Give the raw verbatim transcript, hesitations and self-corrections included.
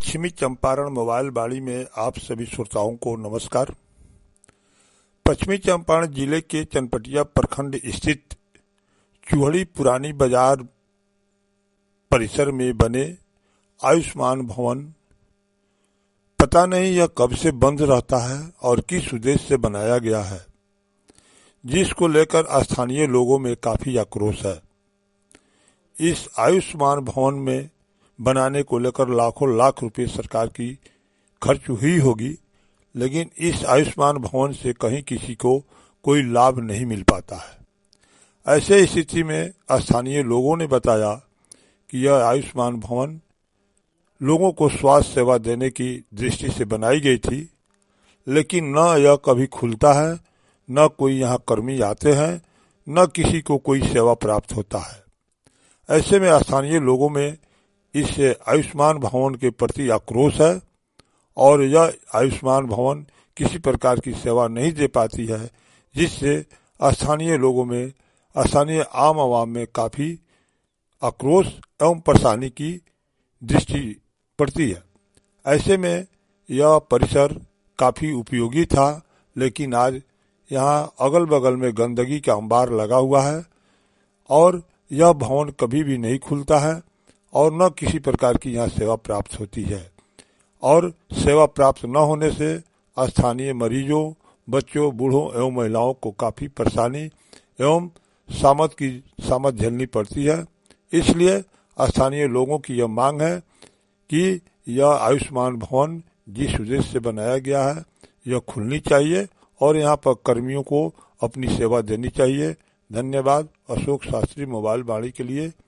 पश्चिमी चंपारण मोबाइल बाड़ी में आप सभी श्रोताओं को नमस्कार। पश्चिमी चंपारण जिले के चनपटिया प्रखंड स्थित चूहड़ी पुरानी बाजार परिसर में बने आयुष्मान भवन पता नहीं यह कब से बंद रहता है और किस उद्देश्य से बनाया गया है, जिसको लेकर स्थानीय लोगों में काफी आक्रोश है। इस आयुष्मान भवन में बनाने को लेकर लाखों लाख रुपए सरकार की खर्च हुई होगी, लेकिन इस आयुष्मान भवन से कहीं किसी को कोई लाभ नहीं मिल पाता है। ऐसे स्थिति में स्थानीय लोगों ने बताया कि यह आयुष्मान भवन लोगों को स्वास्थ्य सेवा देने की दृष्टि से बनाई गई थी, लेकिन न यह कभी खुलता है, न कोई यहाँ कर्मी आते हैं, न किसी को कोई सेवा प्राप्त होता है। ऐसे में स्थानीय लोगों में इस आयुष्मान भवन के प्रति आक्रोश है और यह आयुष्मान भवन किसी प्रकार की सेवा नहीं दे पाती है, जिससे स्थानीय लोगों में, स्थानीय आम आवाम में काफी आक्रोश एवं परेशानी की दृष्टि पड़ती है। ऐसे में यह परिसर काफी उपयोगी था, लेकिन आज यहाँ अगल बगल में गंदगी का अंबार लगा हुआ है और यह भवन कभी भी नहीं खुलता है और न किसी प्रकार की यहाँ सेवा प्राप्त होती है। और सेवा प्राप्त न होने से स्थानीय मरीजों, बच्चों, बूढ़ों एवं महिलाओं को काफी परेशानी एवं सामत की सामत झेलनी पड़ती है। इसलिए स्थानीय लोगों की यह मांग है कि यह आयुष्मान भवन जिस उद्देश्य से बनाया गया है यह खुलनी चाहिए और यहाँ पर कर्मियों को अपनी सेवा देनी चाहिए। धन्यवाद। अशोक शास्त्री मोबाइल बाड़ी के लिए।